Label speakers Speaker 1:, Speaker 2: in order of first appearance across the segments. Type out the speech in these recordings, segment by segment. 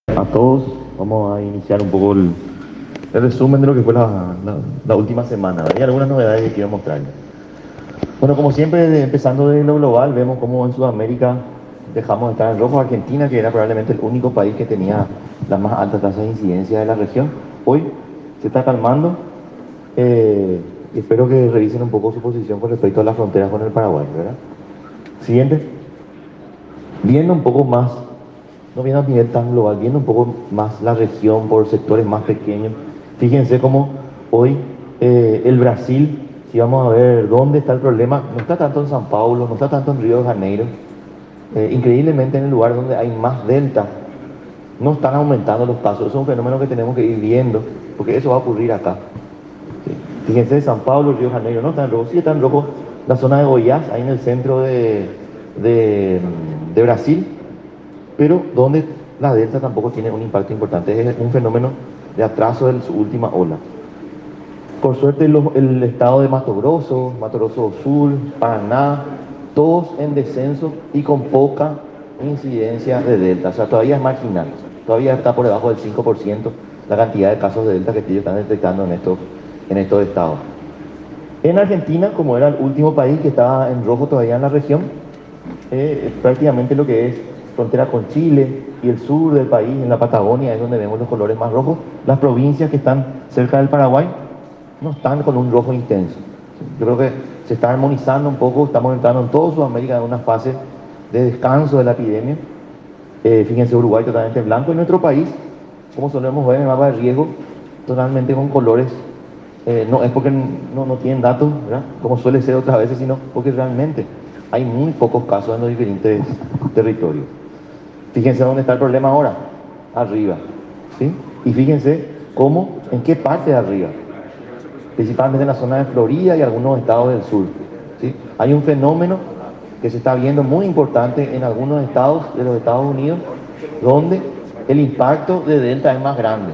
Speaker 1: A todos, vamos a iniciar un poco el resumen de lo que fue la última semana. Hay algunas novedades que quiero mostrarles. Bueno, como siempre, empezando de lo global, vemos cómo en Sudamérica dejamos de estar en rojo. Argentina, que era probablemente el único país que tenía las más altas tasas de incidencia de la región, hoy se está calmando. Y espero que revisen un poco su posición con respecto a las fronteras con el Paraguay, ¿verdad? Siguiente. Viendo un poco más, no viendo a nivel tan global, viendo un poco más la región por sectores más pequeños. Fíjense cómo hoy el Brasil, si vamos a ver dónde está el problema, no está tanto en San Paulo, no está tanto en Río de Janeiro. Increíblemente en el lugar donde hay más delta, no están aumentando los casos. Eso es un fenómeno que tenemos que ir viendo, porque eso va a ocurrir acá. ¿Sí? Fíjense, San Pablo, Río de Janeiro, no está en rojo, sí está en rojo la zona de Goiás, ahí en el centro de, de Brasil, pero donde la delta tampoco tiene un impacto importante, es un fenómeno de atraso de su última ola. Por suerte el estado de Mato Grosso, Mato Grosso do Sul, Paraná, todos en descenso y con poca incidencia de delta, o sea, todavía es marginal, todavía está por debajo del 5% la cantidad de casos de delta que ellos están detectando en estos estados. En Argentina, como era el último país que estaba en rojo todavía en la región, prácticamente lo que es frontera con Chile y el sur del país, en la Patagonia, es donde vemos los colores más rojos. Las provincias que están cerca del Paraguay no están con un rojo intenso. Yo creo que se está armonizando un poco, estamos entrando en toda Sudamérica en una fase de descanso de la epidemia. Fíjense, Uruguay totalmente blanco. En nuestro país, como solemos ver en el mapa de riesgo, totalmente con colores. No es porque no tienen datos, ¿verdad? Como suele ser otras veces, sino porque realmente hay muy pocos casos en los diferentes territorios. Fíjense dónde está el problema ahora, arriba, ¿sí? Y fíjense cómo, en qué parte de arriba, principalmente en la zona de Florida y algunos estados del sur, ¿sí? Hay un fenómeno que se está viendo muy importante en algunos estados de los Estados Unidos, donde el impacto de Delta es más grande.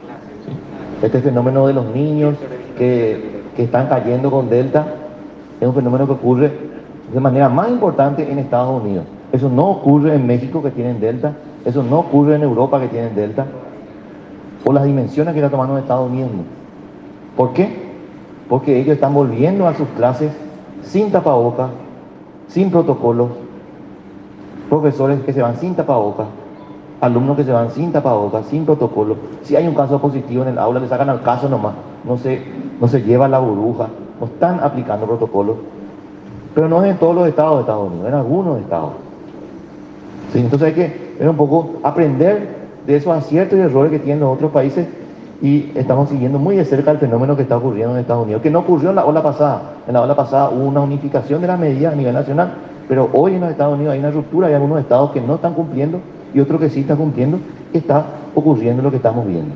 Speaker 1: Este fenómeno de los niños que están cayendo con Delta es un fenómeno que ocurre de manera más importante en Estados Unidos. Eso no ocurre en México, que tienen Delta, eso no ocurre en Europa, que tienen Delta, por las dimensiones que está tomando en Estados Unidos. ¿Por qué? Porque ellos están volviendo a sus clases sin tapabocas, sin protocolos, profesores que se van sin tapabocas, alumnos que se van sin tapabocas, sin protocolo. Si hay un caso positivo en el aula, le sacan al caso nomás, no se lleva la burbuja, no están aplicando protocolos, pero no es en todos los estados de Estados Unidos, en algunos estados. ¿Sí? Entonces hay que ver un poco, aprender de esos aciertos y errores que tienen los otros países, y estamos siguiendo muy de cerca el fenómeno que está ocurriendo en Estados Unidos, que no ocurrió en la ola pasada. En la ola pasada hubo una unificación de las medidas a nivel nacional, pero hoy en los Estados Unidos hay una ruptura, hay algunos estados que no están cumpliendo y otros que sí están cumpliendo, y está ocurriendo lo que estamos viendo.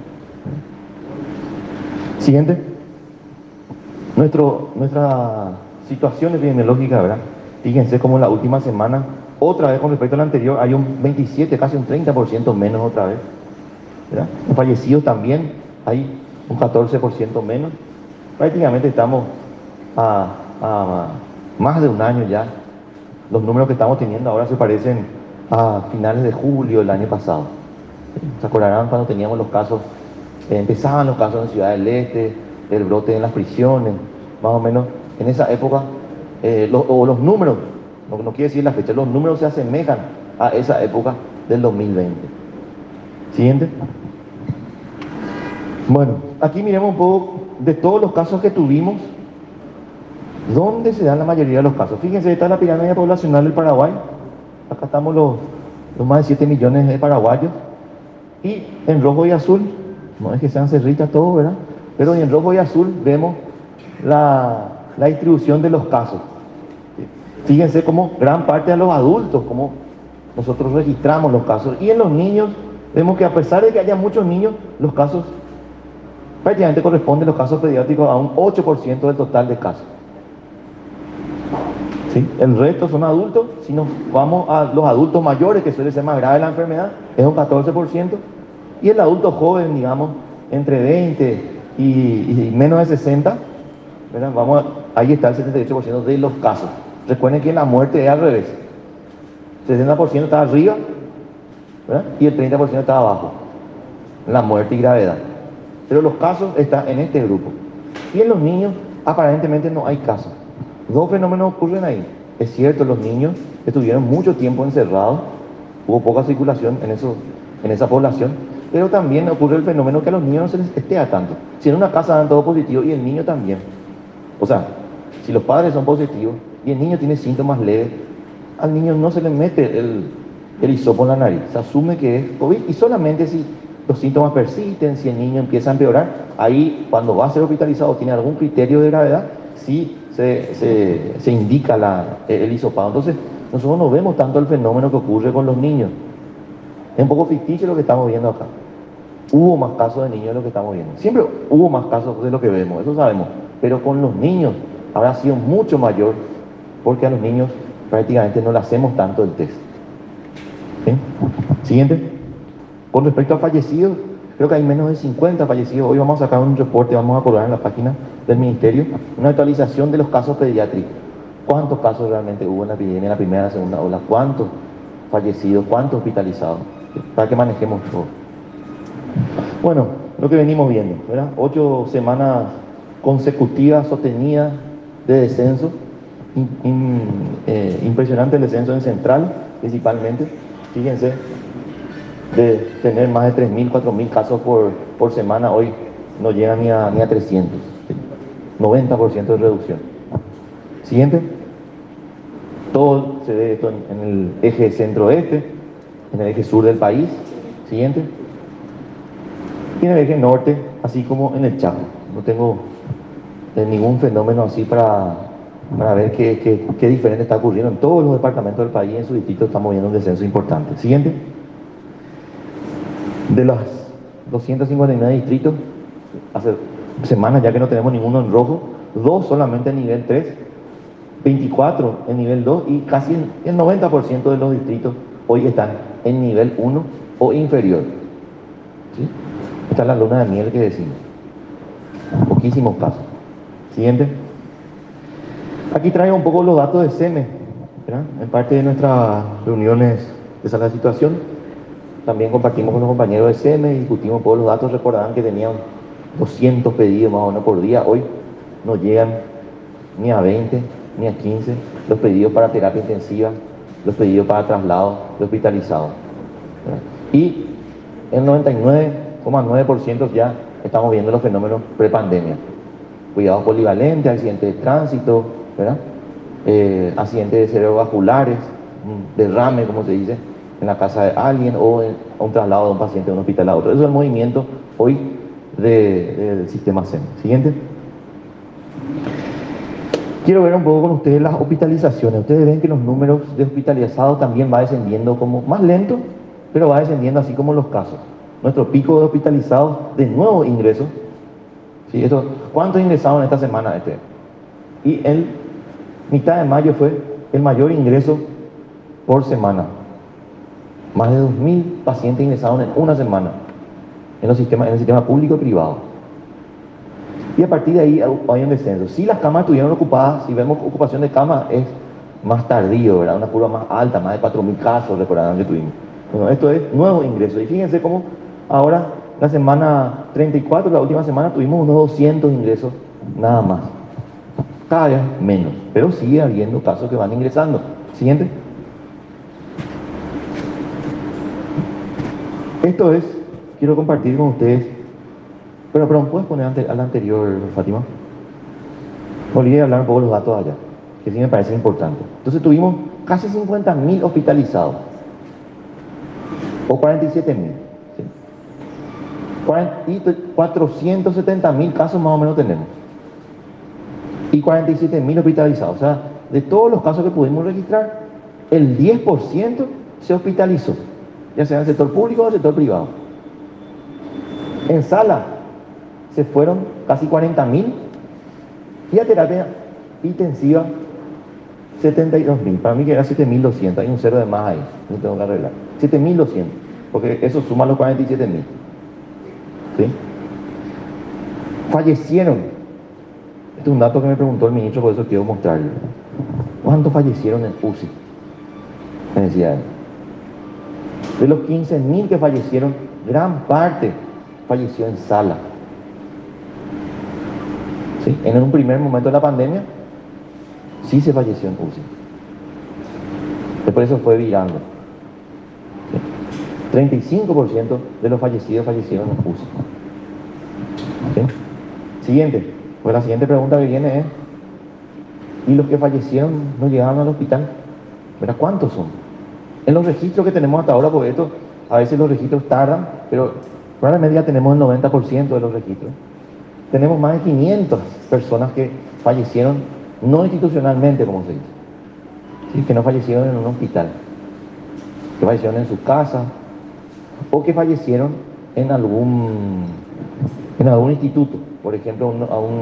Speaker 1: Siguiente. Nuestra situación epidemiológica, ¿verdad? Fíjense cómo en la última semana, otra vez con respecto a la anterior, hay un 27, casi un 30% menos otra vez, ¿verdad? Los fallecidos también hay un 14% menos. Prácticamente estamos a más de un año ya. Los números que estamos teniendo ahora se parecen a finales de julio del año pasado. ¿Se acordarán cuando teníamos los casos, empezaban los casos en Ciudad del Este, el brote en las prisiones, más o menos en esa época, o los números, no quiere decir la fecha, los números se asemejan a esa época del 2020. Siguiente. Bueno, aquí miremos un poco de todos los casos que tuvimos, ¿dónde se dan la mayoría de los casos? Fíjense, esta es la pirámide poblacional del Paraguay. Acá estamos los más de 7 millones de paraguayos. Y en rojo y azul, no es que sean cerritas todos, ¿verdad? Pero en rojo y azul vemos la distribución de los casos. Fíjense cómo gran parte de los adultos, como nosotros registramos los casos. Y en los niños, vemos que a pesar de que haya muchos niños, los casos prácticamente corresponden los casos pediátricos a un 8% del total de casos. ¿Sí? El resto son adultos. Si nos vamos a los adultos mayores, que suele ser más grave la enfermedad, es un 14%. Y el adulto joven, digamos, entre 20 y menos de 60, ¿verdad? Ahí está el 78% de los casos. Recuerden que la muerte es al revés. El 60% está arriba, ¿verdad? Y el 30% está abajo. la muerte y gravedad. Pero los casos están en este grupo. Y en los niños, aparentemente no hay casos. Dos fenómenos ocurren ahí. Es cierto, los niños estuvieron mucho tiempo encerrados, hubo poca circulación en esa población, pero también ocurre el fenómeno que a los niños no se les estea tanto. Si en una casa dan todo positivo y el niño también. O sea, si los padres son positivos y el niño tiene síntomas leves, al niño no se le mete el hisopo en la nariz. Se asume que es COVID y solamente si los síntomas persisten, si el niño empieza a empeorar, ahí cuando va a ser hospitalizado tiene algún criterio de gravedad, sí se indica el hisopado. Entonces, nosotros no vemos tanto el fenómeno que ocurre con los niños. Es un poco ficticio lo que estamos viendo acá. Hubo más casos de niños de lo que estamos viendo. Siempre hubo más casos de lo que vemos, eso sabemos. Pero con los niños habrá sido mucho mayor porque a los niños prácticamente no le hacemos tanto el test. ¿Sí? Siguiente. Con respecto a fallecidos, creo que hay menos de 50 fallecidos. Hoy vamos a sacar un reporte, vamos a colgar en la página del Ministerio, una actualización de los casos pediátricos. ¿Cuántos casos realmente hubo en la epidemia, en la primera, la segunda ola? ¿Cuántos fallecidos? ¿Cuántos hospitalizados? Para que manejemos todo. Bueno, lo que venimos viendo, ¿verdad? 8 semanas consecutivas sostenidas de descenso. Impresionante el descenso en Central, principalmente. Fíjense, de tener más de 3.000, 4.000 casos por semana, hoy no llega ni a 300. 90% de reducción. Siguiente. Todo se ve esto en el eje centro-este, en el eje sur del país. Siguiente. Y en el eje norte, así como en el Chaco. No tengo ningún fenómeno así para ver qué diferente está ocurriendo. En todos los departamentos del país, en su distrito, estamos viendo un descenso importante. Siguiente. De los 259 distritos, hace semanas ya que no tenemos ninguno en rojo, 2 solamente en nivel 3, 24 en nivel 2 y casi el 90% de los distritos hoy están en nivel 1 o inferior. ¿Sí? Esta es la luna de miel que decimos. Poquísimos casos. Siguiente. Aquí traigo un poco los datos de SEME, ¿verdad? En parte de nuestras reuniones de sala de situación, también compartimos con los compañeros de SEME, discutimos un poco los datos, recordarán que tenían 200 pedidos más o menos por día, hoy no llegan ni a 20, ni a 15 los pedidos para terapia intensiva, los pedidos para traslado de hospitalizados. ¿Verdad? Y el 99,9% ya estamos viendo los fenómenos prepandemia. Cuidados polivalentes, accidentes de tránsito, ¿verdad? Accidentes cerebrovasculares, derrame, como se dice, en la casa de alguien o un traslado de un paciente de un hospital a otro. Eso es el movimiento hoy del sistema SEM. Siguiente. Quiero ver un poco con ustedes las hospitalizaciones. Ustedes ven que los números de hospitalizados también va descendiendo como más lento, pero va descendiendo así como los casos. Nuestro pico de hospitalizados de nuevo ingresos. ¿Sí? ¿Cuántos ingresaron esta semana? Y en mitad de mayo fue el mayor ingreso por semana. Más de 2.000 pacientes ingresaron en una semana en el sistema público y privado. Y a partir de ahí hay un descenso. Si las camas estuvieron ocupadas, si vemos ocupación de camas, es más tardío, ¿verdad? Una curva más alta, más de 4.000 casos, recordarán que tuvimos. Bueno, esto es nuevo ingreso. Y fíjense cómo ahora, la semana 34, la última semana, tuvimos unos 200 ingresos, nada más. Cada vez menos, pero sigue habiendo casos que van ingresando. Siguiente. Esto es, quiero compartir con ustedes, pero ¿puedes poner al anterior, Fátima? Olvidé hablar un poco de los datos allá, que sí me parece importante. Entonces tuvimos casi 50.000 hospitalizados, o 47.000. ¿Sí? Y 470.000 casos más o menos tenemos. Y 47.000 hospitalizados. O sea, de todos los casos que pudimos registrar, el 10% se hospitalizó, ya sea en el sector público o en el sector privado. En sala se fueron casi 40.000 y a terapia intensiva 72.000. Para mí que era 7.200, hay un cero de más ahí, no tengo que arreglar. 7.200, porque eso suma los 47.000. ¿Sí? Fallecieron. Este es un dato que me preguntó el ministro, por eso quiero mostrarlo. ¿Cuántos fallecieron en UCI? Me decía él. De los 15.000 que fallecieron, gran parte falleció en sala. ¿Sí? En un primer momento de la pandemia, sí se falleció en UCI. Después eso fue virando. ¿Sí? 35% de los fallecidos fallecieron en UCI. ¿Sí? Siguiente. Pues la siguiente pregunta que viene es, ¿y los que fallecieron no llegaron al hospital? ¿Verdad? ¿Cuántos son? En los registros que tenemos hasta ahora, porque esto, a veces los registros tardan, pero probablemente ya tenemos el 90% de los registros. Tenemos más de 500 personas que fallecieron no institucionalmente, como se dice, ¿sí? Que no fallecieron en un hospital, que fallecieron en su casa o que fallecieron en algún instituto, por ejemplo,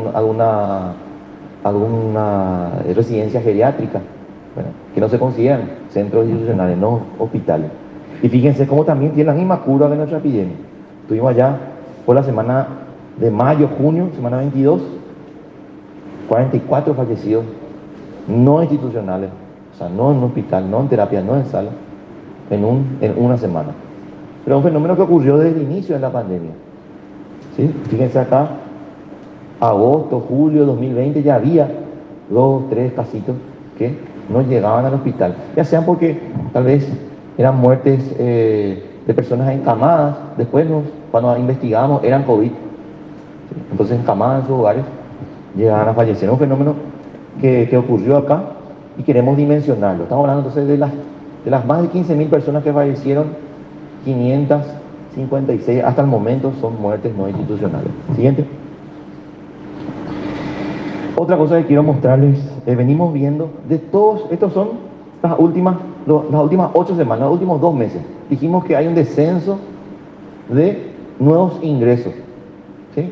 Speaker 1: alguna residencia geriátrica, bueno, que no se consideran centros institucionales, no hospitales. Y fíjense cómo también tiene la misma curva de nuestra epidemia. Estuvimos allá por la semana de mayo, junio, semana 22, 44 fallecidos no institucionales, o sea, no en un hospital, no en terapia, no en sala, en una semana. Pero es un fenómeno que ocurrió desde el inicio de la pandemia. ¿Sí? Fíjense acá, agosto, julio de 2020 ya había 2, 3 casitos que no llegaban al hospital, ya sean porque tal vez eran muertes de personas encamadas, después cuando investigamos eran COVID, ¿sí? Entonces encamadas en sus hogares llegaban a fallecer. Es un fenómeno que ocurrió acá y queremos dimensionarlo. Estamos hablando entonces de las más de 15.000 personas que fallecieron, 556 hasta el momento son muertes no institucionales. Siguiente. Otra cosa que quiero mostrarles, venimos viendo de todos, estos son las últimas 8 semanas, los últimos 2 meses. Dijimos que hay un descenso de nuevos ingresos, ¿sí?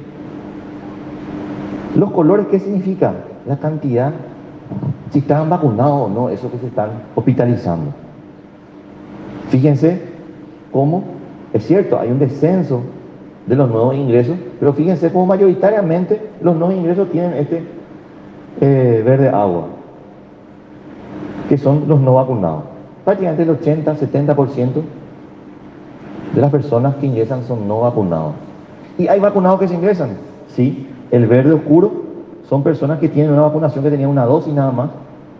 Speaker 1: Los colores, ¿qué significa? La cantidad, si estaban vacunados o no, eso que se están hospitalizando. Fíjense cómo, es cierto, hay un descenso de los nuevos ingresos, pero fíjense cómo mayoritariamente los nuevos ingresos tienen este verde agua, que son los no vacunados. Prácticamente el 80-70% de las personas que ingresan son no vacunados. ¿Y hay vacunados que se ingresan? Sí. El verde oscuro son personas que tienen una vacunación, que tenían una dosis nada más.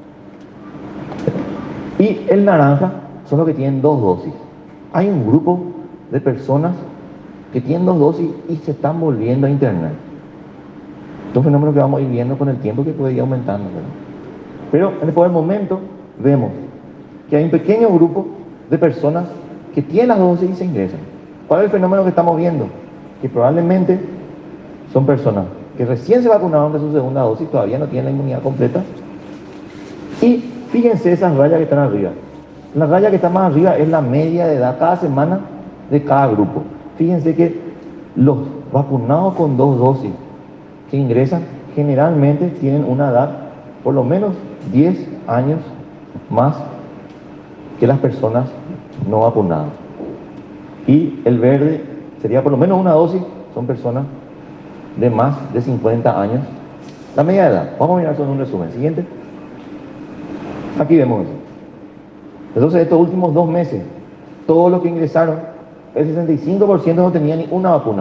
Speaker 1: Y el naranja son los que tienen 2 dosis. Hay un grupo de personas que tienen 2 dosis y se están volviendo a internar. Estos fenómenos que vamos a ir viendo con el tiempo, que puede ir aumentando, ¿verdad? Pero por el momento vemos que hay un pequeño grupo de personas que tienen las dosis y se ingresan. ¿Cuál es el fenómeno que estamos viendo? Que probablemente son personas que recién se vacunaron de su segunda dosis, todavía no tienen la inmunidad completa. Y fíjense esas rayas que están arriba. La raya que está más arriba es la media de edad cada semana de cada grupo. Fíjense que los vacunados con 2 dosis que ingresan generalmente tienen una edad por lo menos 10 años más que las personas no vacunadas. Y el verde sería por lo menos una dosis, son personas de más de 50 años. La media edad, vamos a mirar solo un resumen. Siguiente. Aquí vemos eso. Entonces, estos últimos 2 meses, todos los que ingresaron, el 65% no tenía ni una vacuna.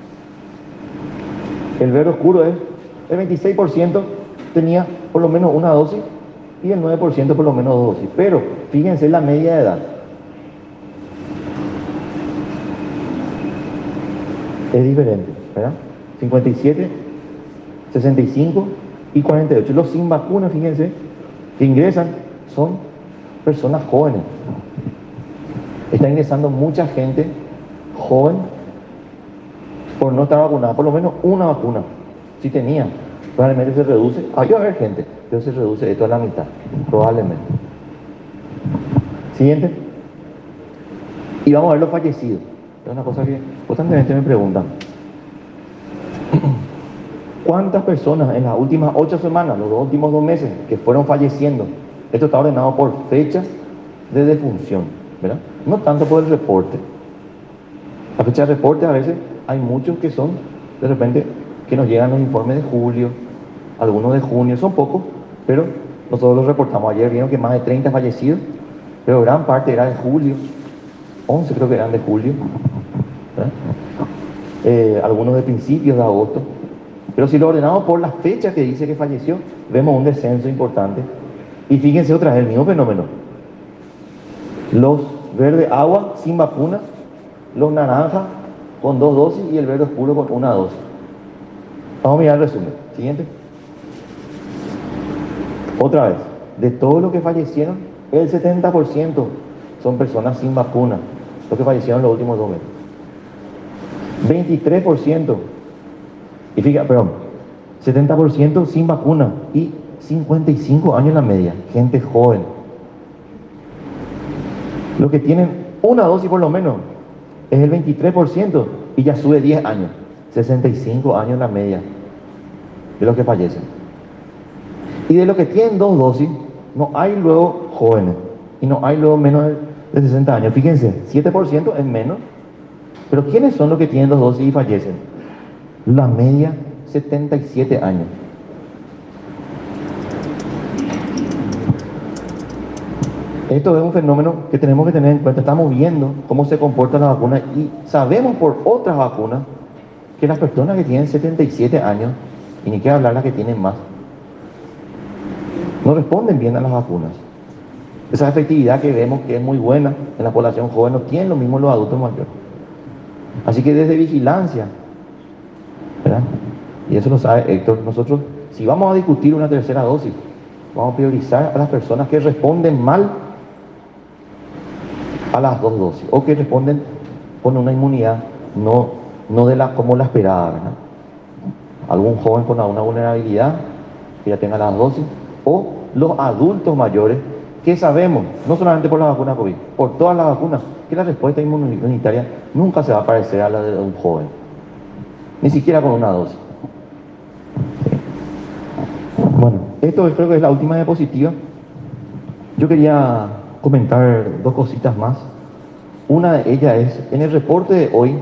Speaker 1: El verde oscuro es el 26% tenía por lo menos una dosis y el 9% por lo menos 2 dosis. Pero fíjense la media de edad. Es diferente, ¿verdad? 57, 65 y 48. Los sin vacuna, fíjense, que ingresan son personas jóvenes. Está ingresando mucha gente joven por no estar vacunada, por lo menos una vacuna. Si tenía, probablemente se reduce. Ahí va a haber gente, pero se reduce esto a la mitad, probablemente. Siguiente. Y vamos a ver los fallecidos. Es una cosa que constantemente me preguntan. ¿Cuántas personas en las últimas 8 semanas, los últimos 2 meses, que fueron falleciendo? Esto está ordenado por fecha de defunción, ¿verdad? No tanto por el reporte. La fecha de reporte a veces hay muchos que son, de repente, que nos llegan los informes de julio, algunos de junio, son pocos, pero nosotros los reportamos. Ayer vieron que más de 30 fallecidos, pero gran parte era de julio, 11 creo que eran de julio, ¿verdad? algunos de principios de agosto. Pero si lo ordenamos por la fecha que dice que falleció, vemos un descenso importante. Y fíjense otra vez, el mismo fenómeno. Los verde agua sin vacuna, los naranjas con 2 dosis y el verde oscuro con 1 dosis. Vamos a mirar el resumen. Siguiente. Otra vez, de todos los que fallecieron, el 70% son personas sin vacuna, los que fallecieron los últimos 2 meses. 23%, y fíjate, perdón, 70% sin vacuna y 55 años la media, gente joven. Los que tienen 1 dosis por lo menos es el 23% y ya sube 10 años, 65 años la media de los que fallecen. Y de los que tienen 2 dosis, no hay luego jóvenes y no hay luego menos de 60 años. Fíjense, 7% es menos. Pero ¿quiénes son los que tienen 2 dosis y fallecen? La media, 77 años. Esto es un fenómeno que tenemos que tener en cuenta. Estamos viendo cómo se comporta la vacuna y sabemos por otras vacunas que las personas que tienen 77 años, y ni que hablar las que tienen más, no responden bien a las vacunas. Esa efectividad que vemos que es muy buena en la población joven no tienen lo mismo los adultos mayores. Así que desde vigilancia, ¿verdad? Y eso lo sabe Héctor, nosotros, si vamos a discutir una tercera dosis, vamos a priorizar a las personas que responden mal a las 2 dosis, o que responden con una inmunidad no de como la esperada, ¿verdad? Algún joven con alguna vulnerabilidad que ya tenga las dosis, o los adultos mayores que sabemos, no solamente por la vacuna COVID, por todas las vacunas, que la respuesta inmunitaria nunca se va a parecer a la de un joven, ni siquiera con 1 dosis. Bueno, esto creo que es la última diapositiva. Yo quería comentar 2 cositas más. Una de ellas es, en el reporte de hoy,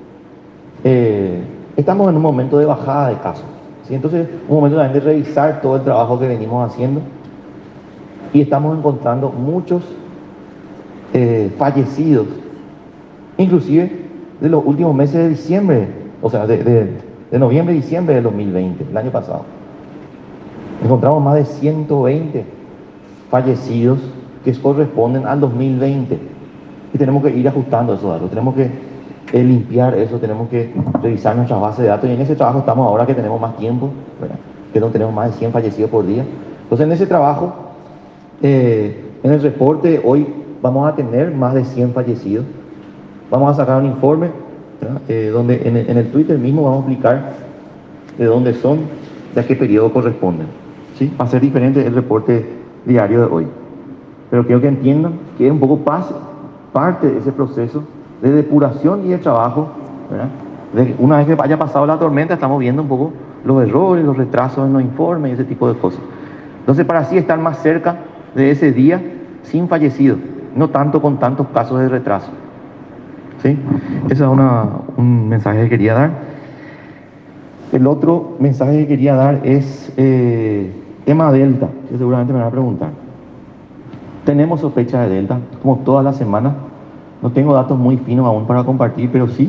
Speaker 1: estamos en un momento de bajada de casos, ¿sí? Entonces, un momento también de revisar todo el trabajo que venimos haciendo y estamos encontrando muchos fallecidos, inclusive de los últimos meses de diciembre, o sea, de noviembre y diciembre de 2020, el año pasado. Encontramos más de 120 fallecidos que corresponden al 2020 y tenemos que ir ajustando esos datos, tenemos que limpiar eso, tenemos que revisar nuestras bases de datos y en ese trabajo estamos ahora que tenemos más tiempo, ¿verdad? Que no tenemos más de 100 fallecidos por día. Entonces en ese trabajo, en el reporte hoy vamos a tener más de 100 fallecidos, vamos a sacar un informe, donde en el Twitter mismo vamos a explicar de dónde son, de a qué periodo corresponden, ¿sí? Va a ser diferente el reporte diario de hoy, pero quiero que entiendan que es un poco parte de ese proceso de depuración y de trabajo, ¿verdad? Una vez que haya pasado la tormenta, estamos viendo un poco los errores, los retrasos en los informes y ese tipo de cosas. Entonces, para así estar más cerca de ese día sin fallecidos, no tanto con tantos casos de retraso, ¿sí? Ese es un mensaje que quería dar. El otro mensaje que quería dar es tema Delta, que seguramente me van a preguntar. Tenemos sospecha de Delta, como todas las semanas. No tengo datos muy finos aún para compartir, pero sí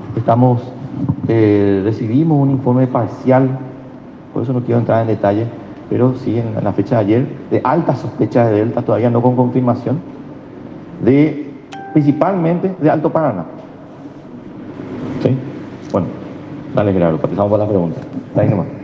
Speaker 1: recibimos un informe parcial, por eso no quiero entrar en detalle, pero sí en la fecha de ayer, de alta sospecha de Delta, todavía no con confirmación, principalmente de Alto Paraná. ¿Sí? Bueno, dale, claro, pasamos por la pregunta. Está ahí nomás.